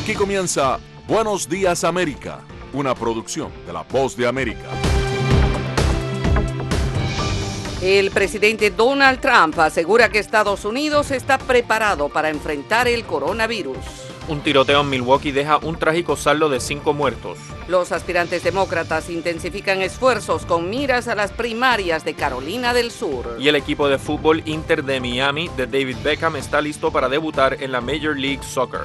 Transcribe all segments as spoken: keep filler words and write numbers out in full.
Aquí comienza Buenos Días América, una producción de La Voz de América. El presidente Donald Trump asegura que Estados Unidos está preparado para enfrentar el coronavirus. Un tiroteo en Milwaukee deja un trágico saldo de cinco muertos. Los aspirantes demócratas intensifican esfuerzos con miras a las primarias de Carolina del Sur. Y el equipo de fútbol Inter de Miami de David Beckham está listo para debutar en la Major League Soccer.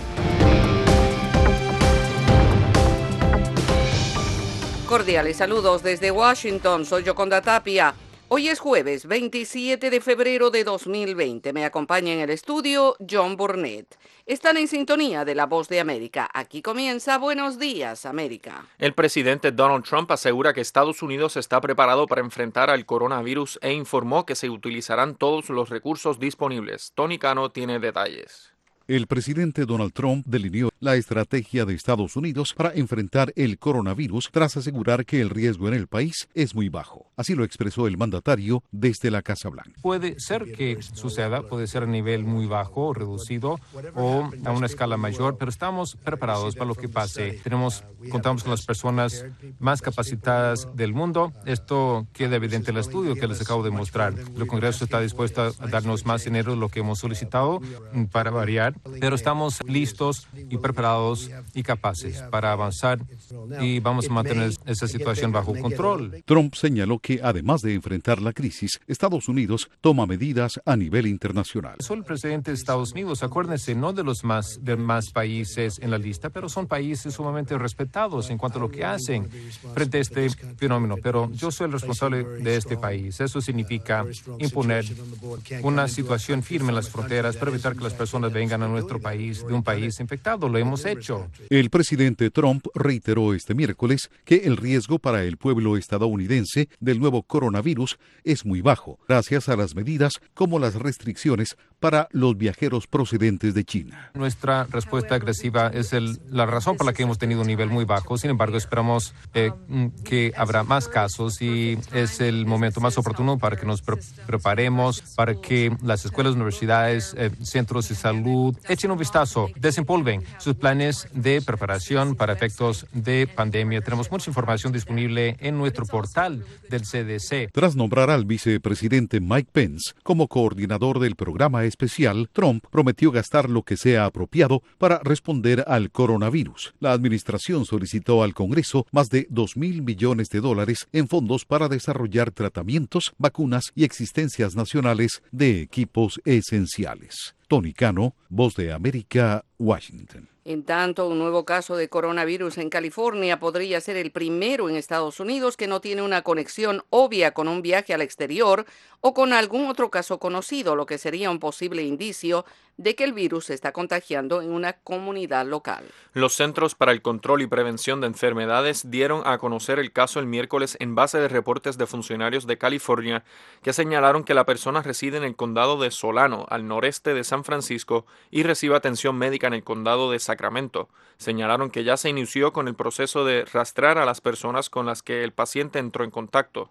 Cordiales saludos desde Washington, soy Yoconda Tapia. Hoy es jueves veintisiete de febrero de dos mil veinte. Me acompaña en el estudio John Burnett. Están en sintonía de La Voz de América. Aquí comienza Buenos Días, América. El presidente Donald Trump asegura que Estados Unidos está preparado para enfrentar al coronavirus e informó que se utilizarán todos los recursos disponibles. Tony Cano tiene detalles. El presidente Donald Trump delineó la estrategia de Estados Unidos para enfrentar el coronavirus tras asegurar que el riesgo en el país es muy bajo. Así lo expresó el mandatario desde la Casa Blanca. Puede ser que suceda, puede ser a nivel muy bajo, reducido o a una escala mayor, pero estamos preparados para lo que pase. Tenemos, contamos con las personas más capacitadas del mundo. Esto queda evidente en el estudio que les acabo de mostrar. El Congreso está dispuesto a darnos más dinero de lo que hemos solicitado para variar, pero estamos listos y preparados y capaces para avanzar y vamos a mantener esa situación bajo control. Trump señaló que además de enfrentar la crisis, Estados Unidos toma medidas a nivel internacional. Soy el presidente de Estados Unidos, acuérdense, no de los más, de más países en la lista, pero son países sumamente respetados en cuanto a lo que hacen frente a este fenómeno, pero yo soy el responsable de este país. Eso significa imponer una situación firme en las fronteras para evitar que las personas vengan a nuestro país de un país infectado. Lo hemos hecho. El presidente Trump reiteró este miércoles que el riesgo para el pueblo estadounidense del nuevo coronavirus es muy bajo, gracias a las medidas como las restricciones para los viajeros procedentes de China. Nuestra respuesta agresiva es el, la razón por la que hemos tenido un nivel muy bajo. Sin embargo, esperamos eh, que habrá más casos y es el momento más oportuno para que nos pre- preparemos, para que las escuelas, universidades, eh, centros de salud echen un vistazo, desempolven sus planes de preparación para efectos de pandemia. Tenemos mucha información disponible en nuestro portal del C D C. Tras nombrar al vicepresidente Mike Pence como coordinador del programa especial, Trump prometió gastar lo que sea apropiado para responder al coronavirus. La administración solicitó al Congreso más de dos mil millones de dólares en fondos para desarrollar tratamientos, vacunas y existencias nacionales de equipos esenciales. Tony Cano, Voz de América, Washington. En tanto, un nuevo caso de coronavirus en California podría ser el primero en Estados Unidos que no tiene una conexión obvia con un viaje al exterior o con algún otro caso conocido, lo que sería un posible indicio de que el virus se está contagiando en una comunidad local. Los Centros para el Control y Prevención de Enfermedades dieron a conocer el caso el miércoles en base de reportes de funcionarios de California que señalaron que la persona reside en el condado de Solano, al noreste de San Francisco, y recibe atención médica en el condado de Sacramento. Señalaron que ya se inició con el proceso de rastrear a las personas con las que el paciente entró en contacto.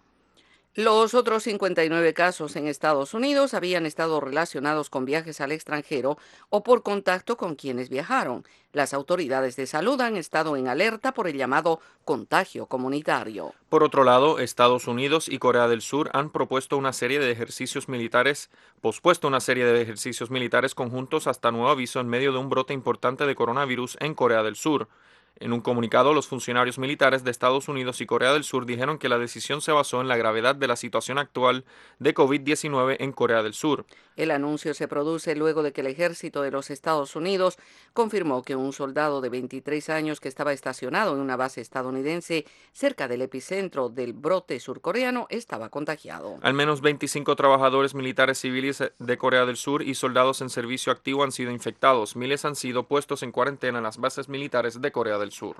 Los otros cincuenta y nueve casos en Estados Unidos habían estado relacionados con viajes al extranjero o por contacto con quienes viajaron. Las autoridades de salud han estado en alerta por el llamado contagio comunitario. Por otro lado, Estados Unidos y Corea del Sur han propuesto una serie de ejercicios militares, pospuesto una serie de ejercicios militares conjuntos hasta nuevo aviso en medio de un brote importante de coronavirus en Corea del Sur. En un comunicado, los funcionarios militares de Estados Unidos y Corea del Sur dijeron que la decisión se basó en la gravedad de la situación actual de COVID diecinueve en Corea del Sur. El anuncio se produce luego de que el ejército de los Estados Unidos confirmó que un soldado de veintitrés años que estaba estacionado en una base estadounidense cerca del epicentro del brote surcoreano estaba contagiado. Al menos veinticinco trabajadores militares civiles de Corea del Sur y soldados en servicio activo han sido infectados. Miles han sido puestos en cuarentena en las bases militares de Corea del Sur.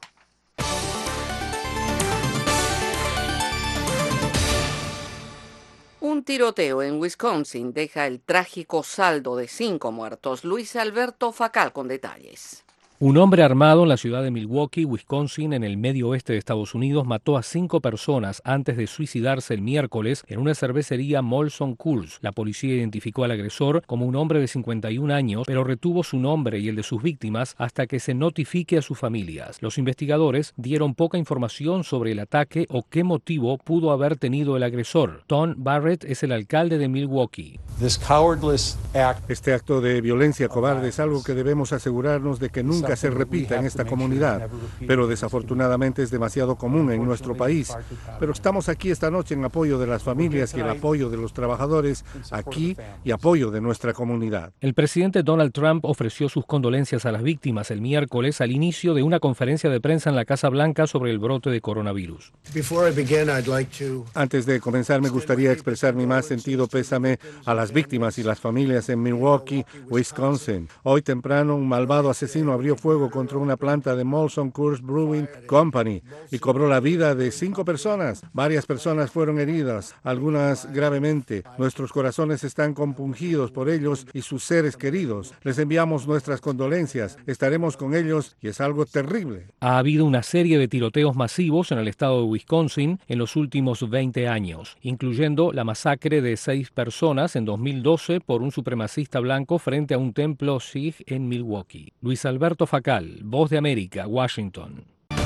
Un tiroteo en Wisconsin deja el trágico saldo de cinco muertos. Luis Alberto Facal con detalles. Un hombre armado en la ciudad de Milwaukee, Wisconsin, en el medio oeste de Estados Unidos, mató a cinco personas antes de suicidarse el miércoles en una cervecería Molson Coors. La policía identificó al agresor como un hombre de cincuenta y un años, pero retuvo su nombre y el de sus víctimas hasta que se notifique a sus familias. Los investigadores dieron poca información sobre el ataque o qué motivo pudo haber tenido el agresor. Tom Barrett es el alcalde de Milwaukee. Este acto de violencia cobarde es algo que debemos asegurarnos de que nunca se repita en esta comunidad, pero desafortunadamente es demasiado común en nuestro país. Pero estamos aquí esta noche en apoyo de las familias y el apoyo de los trabajadores aquí y apoyo de nuestra comunidad. El presidente Donald Trump ofreció sus condolencias a las víctimas el miércoles al inicio de una conferencia de prensa en la Casa Blanca sobre el brote de coronavirus. Antes de comenzar, me gustaría expresar mi más sentido pésame a las víctimas y las familias en Milwaukee, Wisconsin. Hoy temprano, un malvado asesino abrió fuego contra una planta de Molson Coors Brewing Company y cobró la vida de cinco personas. Varias personas fueron heridas, algunas gravemente. Nuestros corazones están compungidos por ellos y sus seres queridos. Les enviamos nuestras condolencias. Estaremos con ellos y es algo terrible. Ha habido una serie de tiroteos masivos en el estado de Wisconsin en los últimos veinte años, incluyendo la masacre de seis personas en dos mil doce por un supremacista blanco frente a un templo Sikh en Milwaukee. Luis Alberto Facal, Voz de América, Washington.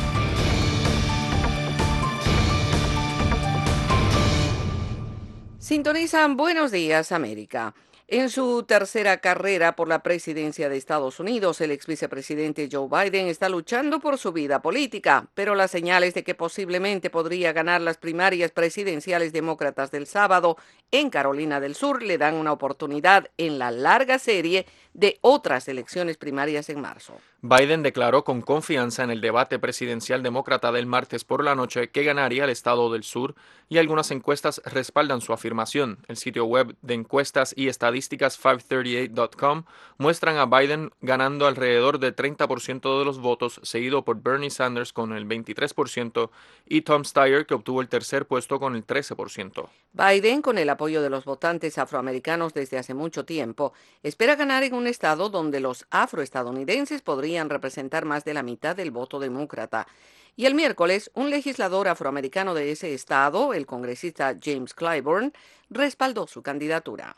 Sintonizan Buenos Días, América. En su tercera carrera por la presidencia de Estados Unidos, el ex vicepresidente Joe Biden está luchando por su vida política, pero las señales de que posiblemente podría ganar las primarias presidenciales demócratas del sábado en Carolina del Sur le dan una oportunidad en la larga serie de otras elecciones primarias en marzo. Biden declaró con confianza en el debate presidencial demócrata del martes por la noche que ganaría el estado del sur y algunas encuestas respaldan su afirmación. El sitio web de encuestas y estadísticas quinientos treinta y ocho punto com muestran a Biden ganando alrededor del treinta por ciento de los votos, seguido por Bernie Sanders con el veintitrés por ciento y Tom Steyer, que obtuvo el tercer puesto con el trece por ciento. Biden, con el apoyo de los votantes afroamericanos desde hace mucho tiempo, espera ganar en un estado donde los afroestadounidenses podrían representar más de la mitad del voto demócrata. Y el miércoles, un legislador afroamericano de ese estado, el congresista James Clyburn, respaldó su candidatura.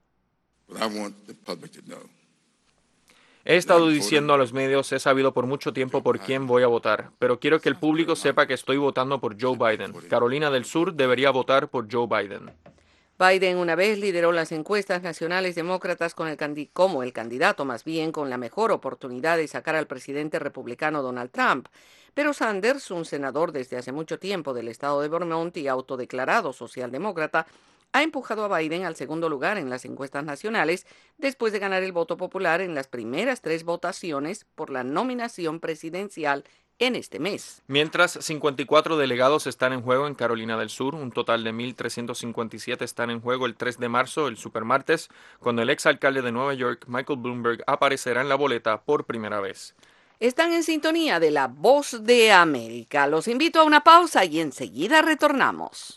He estado diciendo a los medios, he sabido por mucho tiempo por quién voy a votar, pero quiero que el público sepa que estoy votando por Joe Biden. Carolina del Sur debería votar por Joe Biden. Biden una vez lideró las encuestas nacionales demócratas con el candi- como el candidato más bien con la mejor oportunidad de sacar al presidente republicano Donald Trump. Pero Sanders, un senador desde hace mucho tiempo del estado de Vermont y autodeclarado socialdemócrata, ha empujado a Biden al segundo lugar en las encuestas nacionales después de ganar el voto popular en las primeras tres votaciones por la nominación presidencial en este mes. Mientras cincuenta y cuatro delegados están en juego en Carolina del Sur, un total de mil trescientos cincuenta y siete están en juego el tres de marzo, el supermartes, cuando el exalcalde de Nueva York, Michael Bloomberg, aparecerá en la boleta por primera vez. Están en sintonía de La Voz de América. Los invito a una pausa y enseguida retornamos.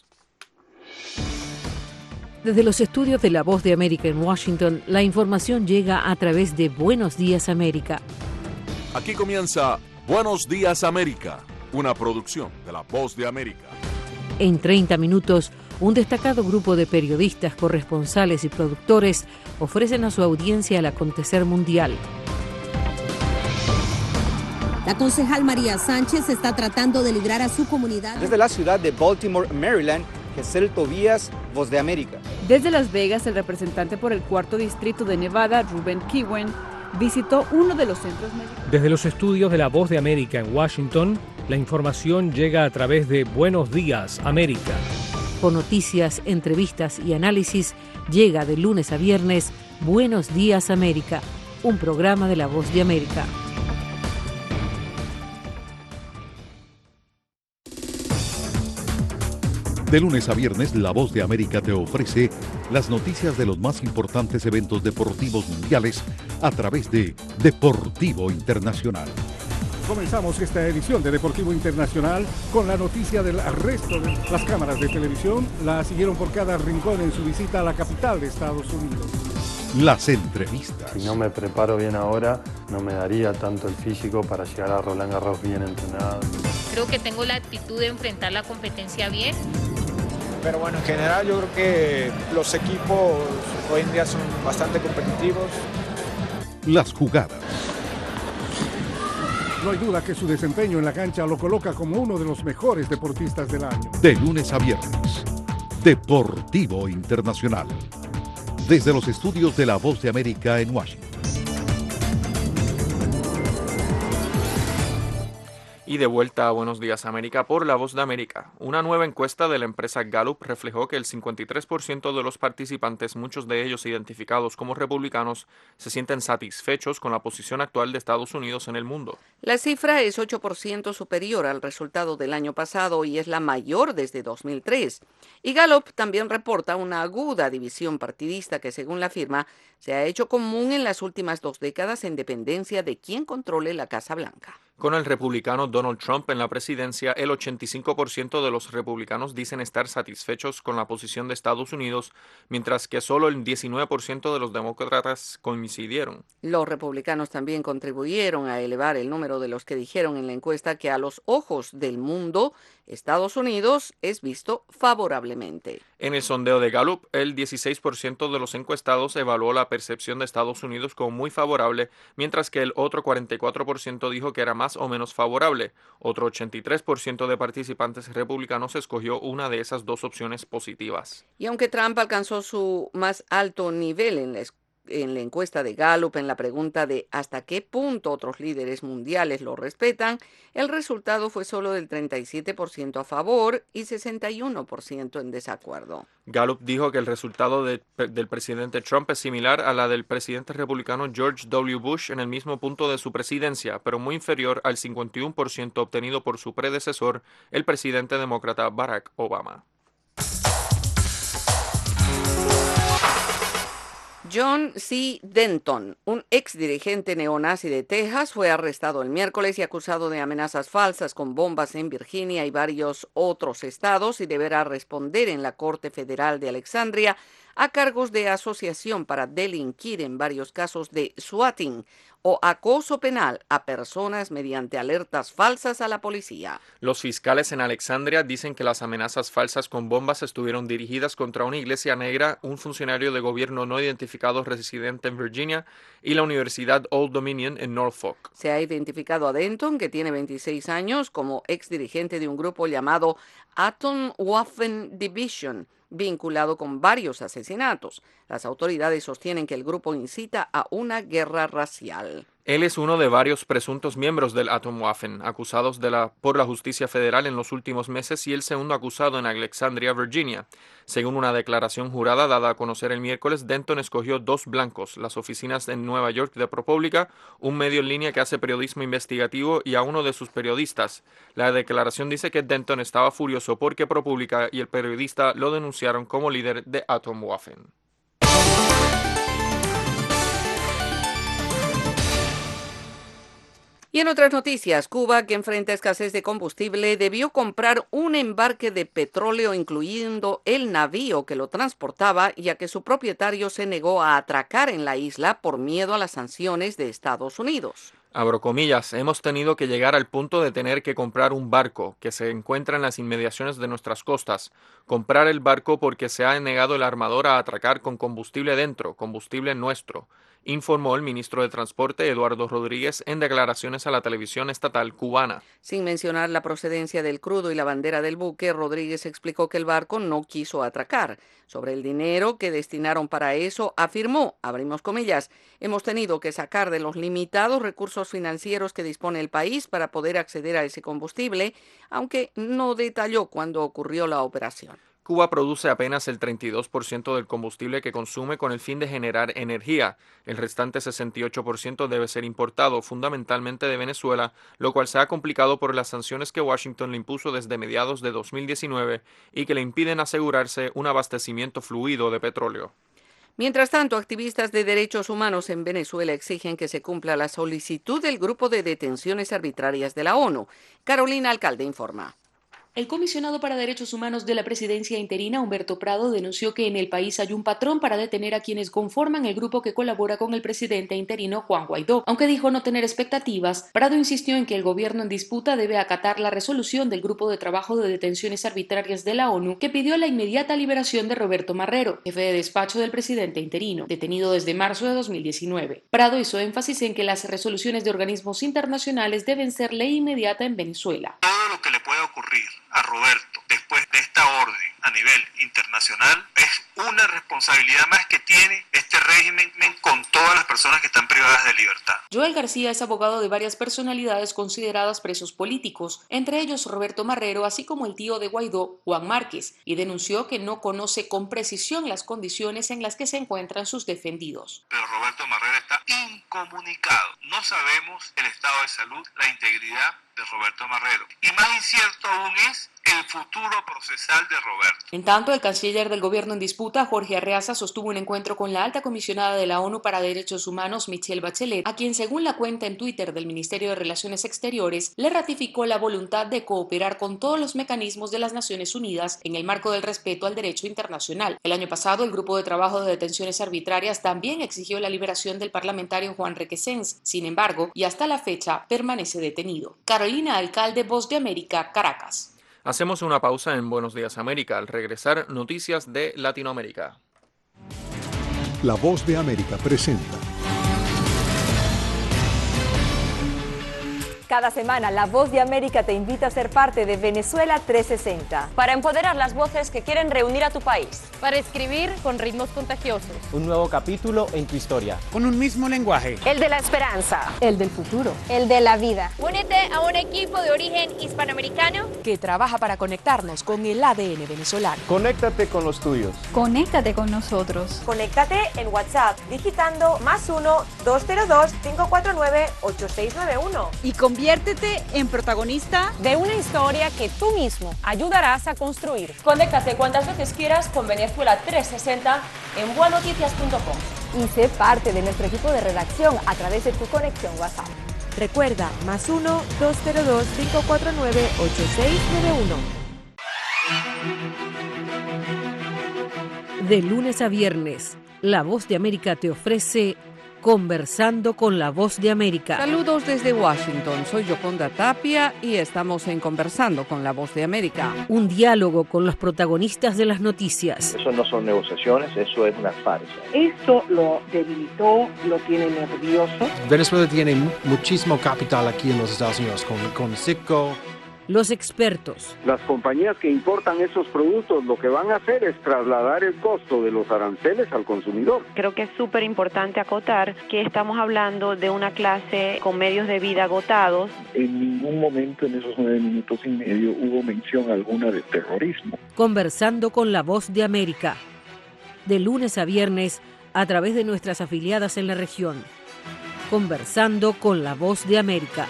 Desde los estudios de La Voz de América en Washington, la información llega a través de Buenos Días América. Aquí comienza Buenos Días América, una producción de La Voz de América. En treinta minutos, un destacado grupo de periodistas, corresponsales y productores ofrecen a su audiencia el acontecer mundial. La concejal María Sánchez está tratando de librar a su comunidad. Desde la ciudad de Baltimore, Maryland, Gesel Tobías, Voz de América. Desde Las Vegas, el representante por el cuarto distrito de Nevada, Ruben Kiwen, visitó uno de los centros médicos. Desde los estudios de La Voz de América en Washington, la información llega a través de Buenos Días América. Con noticias, entrevistas y análisis, llega de lunes a viernes Buenos Días América, un programa de La Voz de América. De lunes a viernes, La Voz de América te ofrece las noticias de los más importantes eventos deportivos mundiales a través de Deportivo Internacional. Comenzamos esta edición de Deportivo Internacional con la noticia del arresto de las cámaras de televisión. La siguieron por cada rincón en su visita a la capital de Estados Unidos. Las entrevistas. Si no me preparo bien ahora, no me daría tanto el físico para llegar a Roland Garros bien entrenado. Creo que tengo la actitud de enfrentar la competencia bien. Pero bueno, en general yo creo que los equipos hoy en día son bastante competitivos. Las jugadas. No hay duda que su desempeño en la cancha lo coloca como uno de los mejores deportistas del año. De lunes a viernes. Deportivo Internacional. Desde los estudios de La Voz de América en Washington. Y de vuelta a Buenos Días América por La Voz de América. Una nueva encuesta de la empresa Gallup reflejó que el cincuenta y tres por ciento de los participantes, muchos de ellos identificados como republicanos, se sienten satisfechos con la posición actual de Estados Unidos en el mundo. La cifra es ocho por ciento superior al resultado del año pasado y es la mayor desde dos mil tres. Y Gallup también reporta una aguda división partidista que, según la firma, se ha hecho común en las últimas dos décadas en dependencia de quién controle la Casa Blanca. Con el republicano Donald Trump en la presidencia, el ochenta y cinco por ciento de los republicanos dicen estar satisfechos con la posición de Estados Unidos, mientras que solo el diecinueve por ciento de los demócratas coincidieron. Los republicanos también contribuyeron a elevar el número de los que dijeron en la encuesta que a los ojos del mundo, Estados Unidos es visto favorablemente. En el sondeo de Gallup, el dieciséis por ciento de los encuestados evaluó la percepción de Estados Unidos como muy favorable, mientras que el otro cuarenta y cuatro por ciento dijo que era más o menos favorable. Otro ochenta y tres por ciento de participantes republicanos escogió una de esas dos opciones positivas. Y aunque Trump alcanzó su más alto nivel en la en la encuesta de Gallup en la pregunta de hasta qué punto otros líderes mundiales lo respetan, el resultado fue solo del treinta y siete por ciento a favor y sesenta y uno por ciento en desacuerdo. Gallup dijo que el resultado de, del presidente Trump es similar a la del presidente republicano George W. Bush en el mismo punto de su presidencia, pero muy inferior al cincuenta y uno por ciento obtenido por su predecesor, el presidente demócrata Barack Obama. John C. Denton, un ex dirigente neonazi de Texas, fue arrestado el miércoles y acusado de amenazas falsas con bombas en Virginia y varios otros estados y deberá responder en la Corte Federal de Alexandria a cargos de asociación para delinquir en varios casos de swatting o acoso penal a personas mediante alertas falsas a la policía. Los fiscales en Alexandria dicen que las amenazas falsas con bombas estuvieron dirigidas contra una iglesia negra, un funcionario de gobierno no identificado residente en Virginia y la Universidad Old Dominion en Norfolk. Se ha identificado a Denton, que tiene veintiséis años, como ex dirigente de un grupo llamado Atomwaffen Division, vinculado con varios asesinatos. Las autoridades sostienen que el grupo incita a una guerra racial. Él es uno de varios presuntos miembros del Atomwaffen, acusados de la, por la justicia federal en los últimos meses y el segundo acusado en Alexandria, Virginia. Según una declaración jurada dada a conocer el miércoles, Denton escogió dos blancos, las oficinas en Nueva York de ProPublica, un medio en línea que hace periodismo investigativo, y a uno de sus periodistas. La declaración dice que Denton estaba furioso porque ProPublica y el periodista lo denunciaron como líder de Atomwaffen. Y en otras noticias, Cuba, que enfrenta escasez de combustible, debió comprar un embarque de petróleo, incluyendo el navío que lo transportaba, ya que su propietario se negó a atracar en la isla por miedo a las sanciones de Estados Unidos. Abro comillas, hemos tenido que llegar al punto de tener que comprar un barco que se encuentra en las inmediaciones de nuestras costas. Comprar el barco porque se ha negado el armador a atracar con combustible dentro, combustible nuestro, informó el ministro de Transporte Eduardo Rodríguez en declaraciones a la televisión estatal cubana. Sin mencionar la procedencia del crudo y la bandera del buque, Rodríguez explicó que el barco no quiso atracar. Sobre el dinero que destinaron para eso, afirmó, abrimos comillas, hemos tenido que sacar de los limitados recursos financieros que dispone el país para poder acceder a ese combustible, aunque no detalló cuándo ocurrió la operación. Cuba produce apenas el treinta y dos por ciento del combustible que consume con el fin de generar energía. El restante sesenta y ocho por ciento debe ser importado, fundamentalmente de Venezuela, lo cual se ha complicado por las sanciones que Washington le impuso desde mediados de dos mil diecinueve y que le impiden asegurarse un abastecimiento fluido de petróleo. Mientras tanto, activistas de derechos humanos en Venezuela exigen que se cumpla la solicitud del Grupo de Detenciones Arbitrarias de la ONU. Carolina Alcalde informa. El comisionado para Derechos Humanos de la presidencia interina, Humberto Prado, denunció que en el país hay un patrón para detener a quienes conforman el grupo que colabora con el presidente interino Juan Guaidó. Aunque dijo no tener expectativas, Prado insistió en que el gobierno en disputa debe acatar la resolución del Grupo de Trabajo de Detenciones Arbitrarias de la ONU que pidió la inmediata liberación de Roberto Marrero, jefe de despacho del presidente interino, detenido desde marzo de dos mil diecinueve. Prado hizo énfasis en que las resoluciones de organismos internacionales deben ser ley inmediata en Venezuela. Todo lo que le pueda ocurrir a Roberto después de esta orden a nivel internacional es una responsabilidad más que tiene este régimen con todas las personas que están privadas de libertad. Joel García es abogado de varias personalidades consideradas presos políticos, entre ellos Roberto Marrero, así como el tío de Guaidó, Juan Márquez, y denunció que no conoce con precisión las condiciones en las que se encuentran sus defendidos. Pero Roberto Marrero está incomunicado. No sabemos el estado de salud, la integridad de Roberto Marrero. Y más incierto aún es el futuro procesal de Roberto. En tanto, el canciller del gobierno en disputa, Jorge Arreaza, sostuvo un encuentro con la alta comisionada de la ONU para Derechos Humanos, Michelle Bachelet, a quien, según la cuenta en Twitter del Ministerio de Relaciones Exteriores, le ratificó la voluntad de cooperar con todos los mecanismos de las Naciones Unidas en el marco del respeto al derecho internacional. El año pasado, el Grupo de Trabajo de Detenciones Arbitrarias también exigió la liberación del parlamentario Juan Requesens. Sin embargo, y hasta la fecha, permanece detenido. Carolina Alcalde, Voz de América, Caracas. Hacemos una pausa en Buenos Días América. Al regresar, noticias de Latinoamérica. La Voz de América presenta. Cada semana, La Voz de América te invita a ser parte de Venezuela trescientos sesenta. Para empoderar las voces que quieren reunir a tu país. Para escribir con ritmos contagiosos. Un nuevo capítulo en tu historia. Con un mismo lenguaje. El de la esperanza. El del futuro. El de la vida. Únete a un equipo de origen hispanoamericano que trabaja para conectarnos con el A D N venezolano. Conéctate con los tuyos. Conéctate con nosotros. Conéctate en WhatsApp digitando más uno, dos cero dos, cinco cuatro nueve, ocho seis nueve uno. Y conviértete en protagonista de una historia que tú mismo ayudarás a construir. Conéctate cuantas veces quieras con Venezuela trescientos sesenta en buenoticias punto com. Y sé parte de nuestro equipo de redacción a través de tu conexión WhatsApp. Recuerda, más uno, dos cero dos, cinco cuatro nueve, ocho seis nueve uno. De lunes a viernes, La Voz de América te ofrece Conversando con La Voz de América. Saludos desde Washington, soy Yoconda Tapia y estamos en Conversando con La Voz de América. Un diálogo con los protagonistas de las noticias. Eso no son negociaciones, eso es una farsa. Esto lo debilitó, lo tiene nervioso. Venezuela tiene muchísimo capital aquí en los Estados Unidos, con, con Citgo. Los expertos. Las compañías que importan esos productos lo que van a hacer es trasladar el costo de los aranceles al consumidor. Creo que es súper importante acotar que estamos hablando de una clase con medios de vida agotados. En ningún momento en esos nueve minutos y medio hubo mención alguna de terrorismo. Conversando con La Voz de América. De lunes a viernes a través de nuestras afiliadas en la región. Conversando con La Voz de América.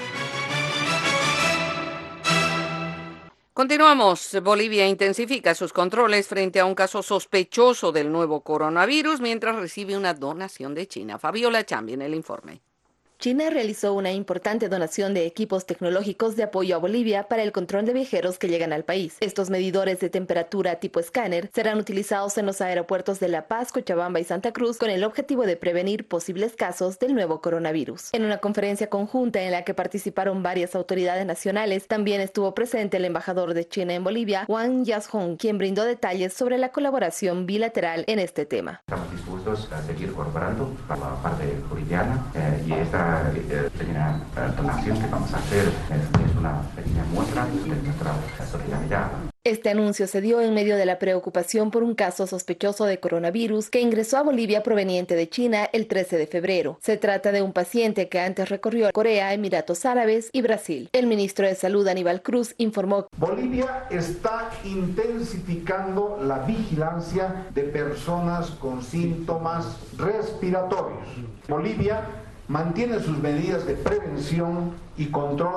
Continuamos. Bolivia intensifica sus controles frente a un caso sospechoso del nuevo coronavirus mientras recibe una donación de China. Fabiola Chambi en el informe. China realizó una importante donación de equipos tecnológicos de apoyo a Bolivia para el control de viajeros que llegan al país. Estos medidores de temperatura tipo escáner serán utilizados en los aeropuertos de La Paz, Cochabamba y Santa Cruz con el objetivo de prevenir posibles casos del nuevo coronavirus. En una conferencia conjunta en la que participaron varias autoridades nacionales, también estuvo presente el embajador de China en Bolivia, Wang Yashong, quien brindó detalles sobre la colaboración bilateral en este tema. Estamos dispuestos a seguir colaborando para la parte boliviana eh, y esta Eh, pequeña eh, donación que vamos a hacer es, es una pequeña muestra de nuestra solidaridad. Este anuncio se dio en medio de la preocupación por un caso sospechoso de coronavirus que ingresó a Bolivia proveniente de China el trece de febrero. Se trata de un paciente que antes recorrió Corea, Emiratos Árabes y Brasil. El ministro de Salud, Aníbal Cruz, informó: Bolivia está intensificando la vigilancia de personas con síntomas respiratorios. Bolivia mantiene sus medidas de prevención y control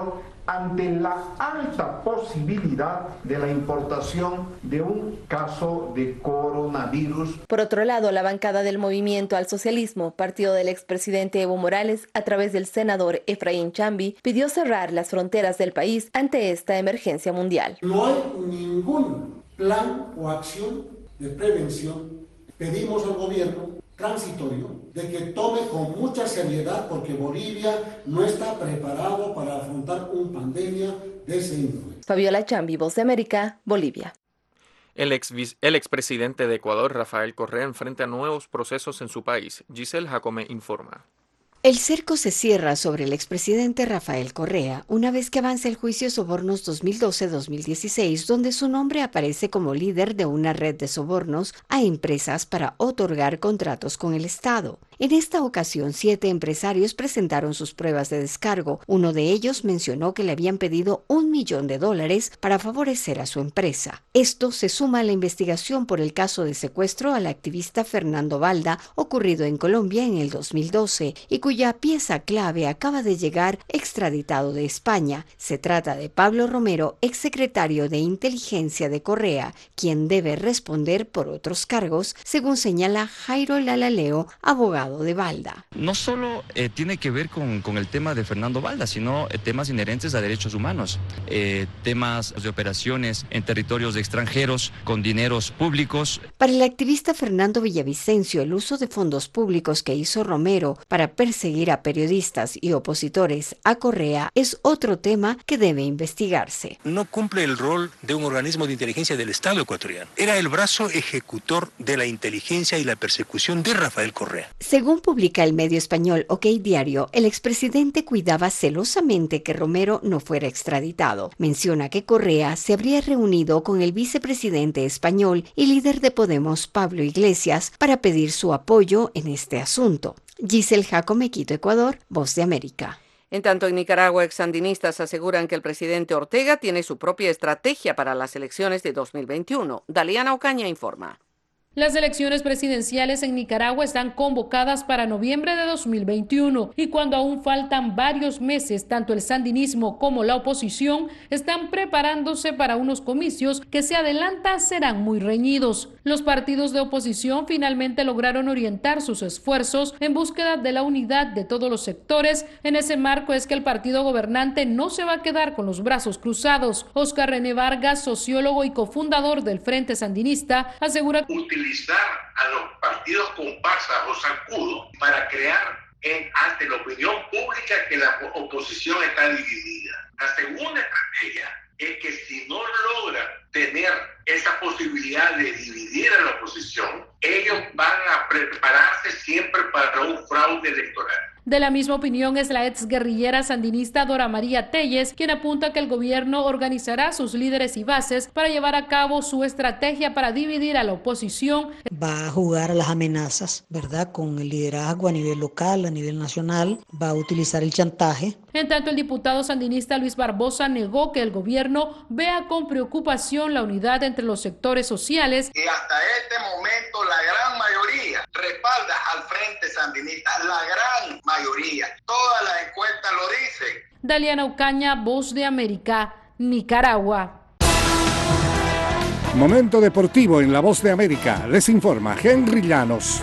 ante la alta posibilidad de la importación de un caso de coronavirus. Por otro lado, la bancada del Movimiento al Socialismo, partido del expresidente Evo Morales, a través del senador Efraín Chambi, pidió cerrar las fronteras del país ante esta emergencia mundial. No hay ningún plan o acción de prevención. Pedimos al gobierno transitorio de que tome con mucha seriedad, porque Bolivia no está preparado para afrontar una pandemia de ese índole. Fabiola Chambi, Voz de América, Bolivia. El, ex, el expresidente de Ecuador, Rafael Correa, enfrenta nuevos procesos en su país. Giselle Jacome informa. El cerco se cierra sobre el expresidente Rafael Correa una vez que avanza el juicio Sobornos dos mil doce dos mil dieciséis, donde su nombre aparece como líder de una red de sobornos a empresas para otorgar contratos con el Estado. En esta ocasión, siete empresarios presentaron sus pruebas de descargo. Uno de ellos mencionó que le habían pedido un millón de dólares para favorecer a su empresa. Esto se suma a la investigación por el caso de secuestro al activista Fernando Balda, ocurrido en Colombia en el dos mil doce, y cuya pieza clave acaba de llegar extraditado de España. Se trata de Pablo Romero, exsecretario de Inteligencia de Correa, quien debe responder por otros cargos, según señala Jairo Lalaleo, abogado de Balda. No solo eh, tiene que ver con, con el tema de Fernando Balda, sino eh, temas inherentes a derechos humanos, eh, temas de operaciones en territorios extranjeros con dineros públicos. Para el activista Fernando Villavicencio, el uso de fondos públicos que hizo Romero para perseguir a periodistas y opositores a Correa es otro tema que debe investigarse. No cumple el rol de un organismo de inteligencia del Estado ecuatoriano. Era el brazo ejecutor de la inteligencia y la persecución de Rafael Correa. Según publica el medio español OK Diario, el expresidente cuidaba celosamente que Romero no fuera extraditado. Menciona que Correa se habría reunido con el vicepresidente español y líder de Podemos, Pablo Iglesias, para pedir su apoyo en este asunto. Giselle Jacome, Quito, Ecuador, Voz de América. En tanto, en Nicaragua, exsandinistas aseguran que el presidente Ortega tiene su propia estrategia para las elecciones de dos mil veintiuno. Daliana Ocaña informa. Las elecciones presidenciales en Nicaragua están convocadas para noviembre de dos mil veintiuno y cuando aún faltan varios meses, tanto el sandinismo como la oposición están preparándose para unos comicios que se adelanta serán muy reñidos. Los partidos de oposición finalmente lograron orientar sus esfuerzos en búsqueda de la unidad de todos los sectores. En ese marco es que el partido gobernante no se va a quedar con los brazos cruzados. Oscar René Vargas, sociólogo y cofundador del Frente Sandinista, asegura que utilizar a los partidos comparsas o sacudos para crear en, ante la opinión pública que la oposición está dividida. La segunda estrategia es que si no logran tener esa posibilidad de dividir a la oposición, ellos van a prepararse siempre para un fraude electoral. De la misma opinión es la ex guerrillera sandinista Dora María Telles, quien apunta que el gobierno organizará a sus líderes y bases para llevar a cabo su estrategia para dividir a la oposición. Va a jugar a las amenazas, ¿verdad? Con el liderazgo a nivel local, a nivel nacional, va a utilizar el chantaje. En tanto, el diputado sandinista Luis Barbosa negó que el gobierno vea con preocupación la unidad entre los sectores sociales. Y hasta este momento la gran mayoría respalda al Frente Sandinista, la gran mayoría. Todas las encuestas lo dicen. Daliana Ocaña, Voz de América, Nicaragua. Momento deportivo en La Voz de América. Les informa Henry Llanos.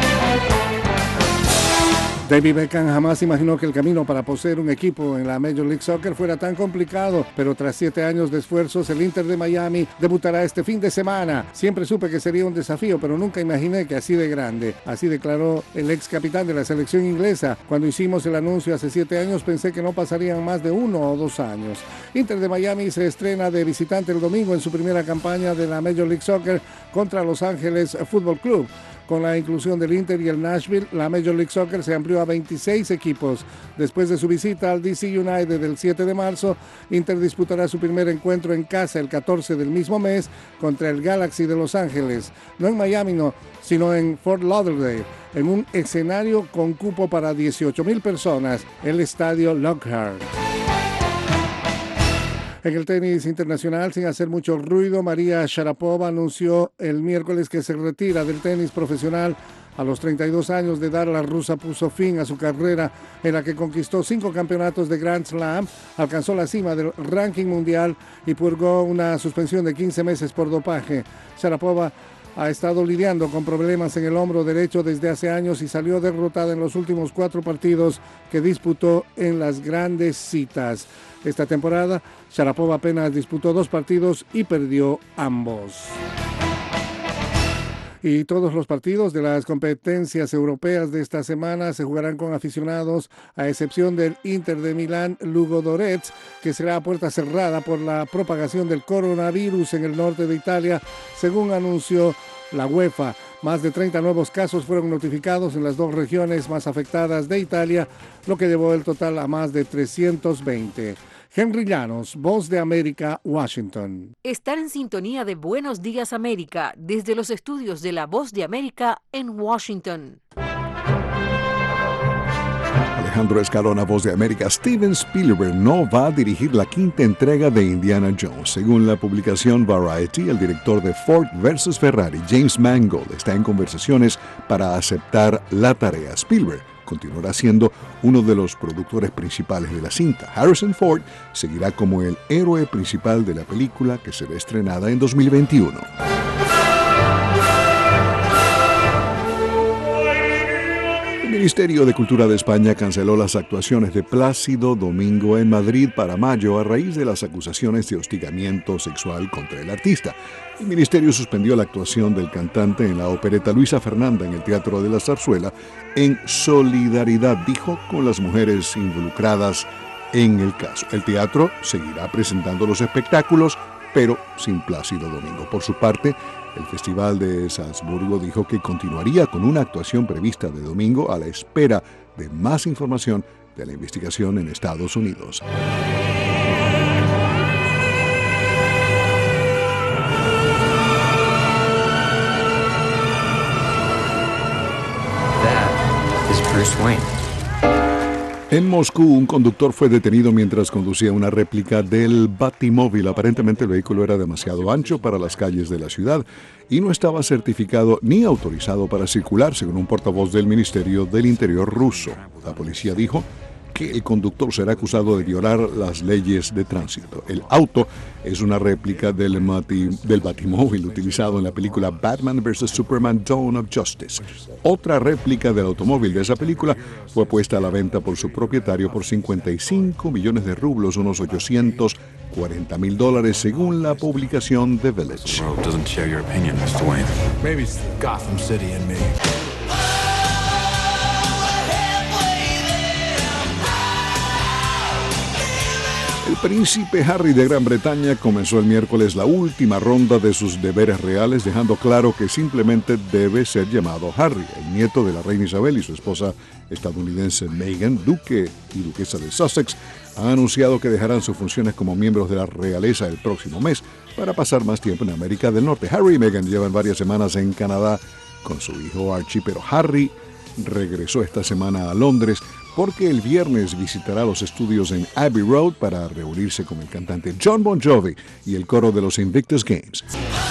David Beckham jamás imaginó que el camino para poseer un equipo en la Major League Soccer fuera tan complicado, pero tras siete años de esfuerzos, el Inter de Miami debutará este fin de semana. Siempre supe que sería un desafío, pero nunca imaginé que así de grande. Así declaró el ex capitán de la selección inglesa. Cuando hicimos el anuncio hace siete años, pensé que no pasarían más de uno o dos años. Inter de Miami se estrena de visitante el domingo en su primera campaña de la Major League Soccer contra Los Ángeles Fútbol Club. Con la inclusión del Inter y el Nashville, la Major League Soccer se amplió a veintiséis equipos. Después de su visita al D C United el siete de marzo, Inter disputará su primer encuentro en casa el catorce del mismo mes contra el Galaxy de Los Ángeles. No en Miami, no, sino en Fort Lauderdale, en un escenario con cupo para dieciocho mil personas, el estadio Lockhart. En el tenis internacional, sin hacer mucho ruido, María Sharapova anunció el miércoles que se retira del tenis profesional. A los treinta y dos años de edad, la rusa puso fin a su carrera en la que conquistó cinco campeonatos de Grand Slam, alcanzó la cima del ranking mundial y purgó una suspensión de quince meses por dopaje. Sharapova ha estado lidiando con problemas en el hombro derecho desde hace años y salió derrotada en los últimos cuatro partidos que disputó en las grandes citas. Esta temporada, Sharapova apenas disputó dos partidos y perdió ambos. Y todos los partidos de las competencias europeas de esta semana se jugarán con aficionados, a excepción del Inter de Milán Ludogorets, que será a puerta cerrada por la propagación del coronavirus en el norte de Italia, según anunció la UEFA. Más de treinta nuevos casos fueron notificados en las dos regiones más afectadas de Italia, lo que llevó el total a más de trescientos veinte. Henry Llanos, Voz de América, Washington. Estar en sintonía de Buenos Días América desde los estudios de la Voz de América en Washington. Alejandro Escalona, Voz de América. Steven Spielberg no va a dirigir la quinta entrega de Indiana Jones. Según la publicación Variety, el director de Ford versus Ferrari, James Mangold, está en conversaciones para aceptar la tarea. Spielberg continuará siendo uno de los productores principales de la cinta. Harrison Ford seguirá como el héroe principal de la película, que será estrenada en dos mil veintiuno. El Ministerio de Cultura de España canceló las actuaciones de Plácido Domingo en Madrid para mayo a raíz de las acusaciones de hostigamiento sexual contra el artista. El ministerio suspendió la actuación del cantante en la opereta Luisa Fernanda en el Teatro de la Zarzuela en solidaridad, dijo, con las mujeres involucradas en el caso. El teatro seguirá presentando los espectáculos, pero sin Plácido Domingo. Por su parte, el Festival de Salzburgo dijo que continuaría con una actuación prevista de domingo a la espera de más información de la investigación en Estados Unidos. That is Bruce Wayne. En Moscú, un conductor fue detenido mientras conducía una réplica del Batimóvil. Aparentemente el vehículo era demasiado ancho para las calles de la ciudad y no estaba certificado ni autorizado para circular, según un portavoz del Ministerio del Interior ruso. La policía dijo que el conductor será acusado de violar las leyes de tránsito. El auto es una réplica del, mati, del Batimóvil utilizado en la película Batman versus Superman Dawn of Justice. Otra réplica del automóvil de esa película fue puesta a la venta por su propietario por cincuenta y cinco millones de rublos, unos ochocientos cuarenta mil dólares, según la publicación The Village. El príncipe Harry de Gran Bretaña comenzó el miércoles la última ronda de sus deberes reales, dejando claro que simplemente debe ser llamado Harry. El nieto de la reina Isabel y su esposa estadounidense Meghan, duque y duquesa de Sussex, han anunciado que dejarán sus funciones como miembros de la realeza el próximo mes para pasar más tiempo en América del Norte. Harry y Meghan llevan varias semanas en Canadá con su hijo Archie, pero Harry regresó esta semana a Londres porque el viernes visitará los estudios en Abbey Road para reunirse con el cantante John Bon Jovi y el coro de los Invictus Games.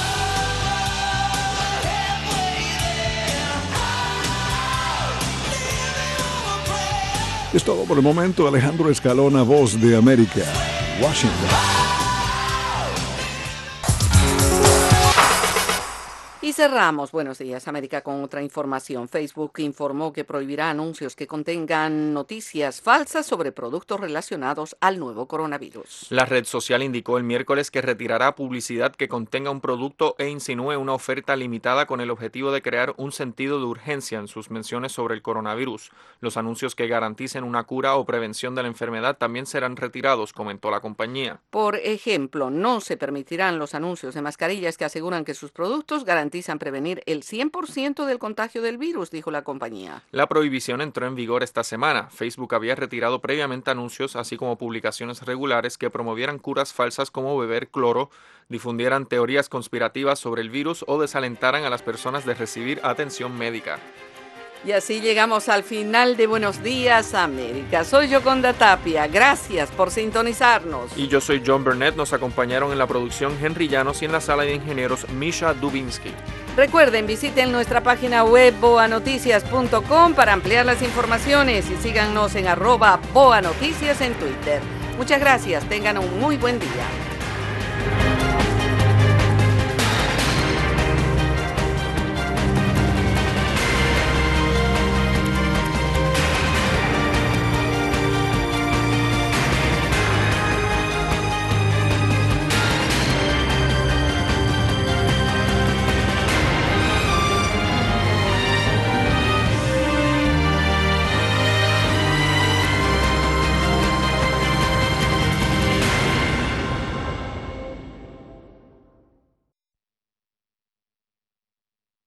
Es todo por el momento. Alejandro Escalona, Voz de América, Washington. Y cerramos Buenos Días América con otra información. Facebook informó que prohibirá anuncios que contengan noticias falsas sobre productos relacionados al nuevo coronavirus. La red social indicó el miércoles que retirará publicidad que contenga un producto e insinúe una oferta limitada con el objetivo de crear un sentido de urgencia en sus menciones sobre el coronavirus. Los anuncios que garanticen una cura o prevención de la enfermedad también serán retirados, comentó la compañía. Por ejemplo, no se permitirán los anuncios de mascarillas que aseguran que sus productos garantizan prevenir el cien por ciento del contagio del virus, dijo la compañía. La prohibición entró en vigor esta semana. Facebook había retirado previamente anuncios, así como publicaciones regulares que promovieran curas falsas como beber cloro, difundieran teorías conspirativas sobre el virus o desalentaran a las personas de recibir atención médica. Y así llegamos al final de Buenos Días, América. Soy Yoconda Tapia. Gracias por sintonizarnos. Y yo soy John Burnett. Nos acompañaron en la producción Henry Llanos y en la sala de ingenieros Misha Dubinsky. Recuerden, visiten nuestra página web boa noticias punto com para ampliar las informaciones y síganos en arroba boanoticias en Twitter. Muchas gracias. Tengan un muy buen día.